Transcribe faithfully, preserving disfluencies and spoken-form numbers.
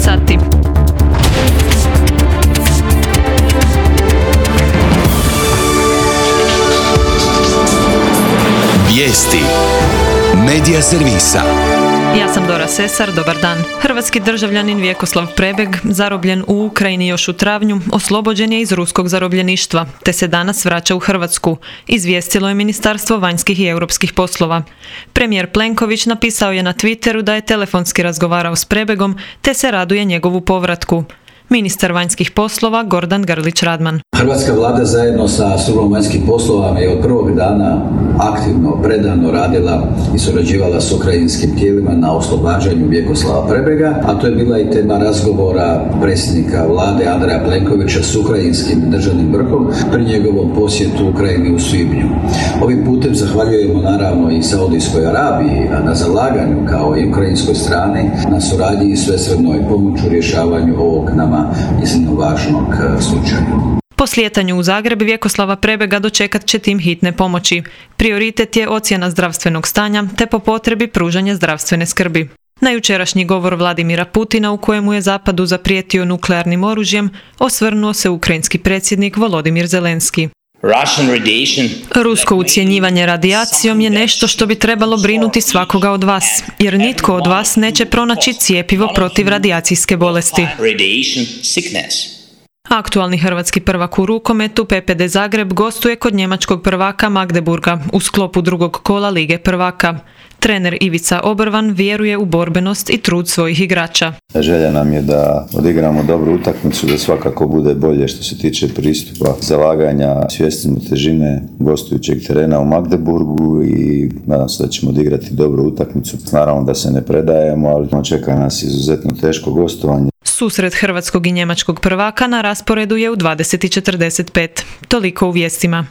sati. Vijesti Medija servisa. Ja sam Dora Sesar, dobar dan. Hrvatski državljanin Vjekoslav Prebeg, zarobljen u Ukrajini još u travnju, oslobođen je iz ruskog zarobljeništva, te se danas vraća u Hrvatsku, izvijestilo je Ministarstvo vanjskih i europskih poslova. Premijer Plenković napisao je na Twitteru da je telefonski razgovarao s Prebegom, te se raduje njegovu povratku. Ministar vanjskih poslova Gordan Grlić-Radman. Hrvatska vlada zajedno sa službom vanjskih poslova je od prvog dana aktivno, predano radila i surađivala s ukrajinskim tijelima na oslobađanju Vjekoslava Prebega, a to je bila i tema razgovora predsjednika vlade Andreja Plenkovića s ukrajinskim državnim vrhom pri njegovom posjetu Ukrajini u svibnju. Ovim putem zahvaljujemo naravno i Saudijskoj Arabiji na zalaganju kao i ukrajinskoj strani na suradnji i svesrdnoj pomoći u rješavanju ovog nama iznimno važnog slučaja. Po slijetanju u Zagreb Vjekoslava Prebega dočekat će tim hitne pomoći. Prioritet je ocjena zdravstvenog stanja te po potrebi pružanje zdravstvene skrbi. Na jučerašnji govor Vladimira Putina u kojemu je Zapadu zaprijetio nuklearnim oružjem, osvrnuo se ukrajinski predsjednik Volodimir Zelenski. Rusko ucjenjivanje radijacijom je nešto što bi trebalo brinuti svakoga od vas, jer nitko od vas neće pronaći cjepivo protiv radijacijske bolesti. Aktualni hrvatski prvak u rukometu P P D Zagreb gostuje kod njemačkog prvaka Magdeburga u sklopu drugog kola Lige prvaka. Trener Ivica Obrvan vjeruje u borbenost i trud svojih igrača. Želja nam je da odigramo dobru utakmicu, da svakako bude bolje što se tiče pristupa, zalaganja, svjesni težine gostujućeg terena u Magdeburgu i nadam se da ćemo odigrati dobru utakmicu. Naravno da se ne predajemo, ali čeka nas izuzetno teško gostovanje. Susret hrvatskog i njemačkog prvaka na rasporedu je u dvadeset i četrdeset pet. Toliko u vijestima.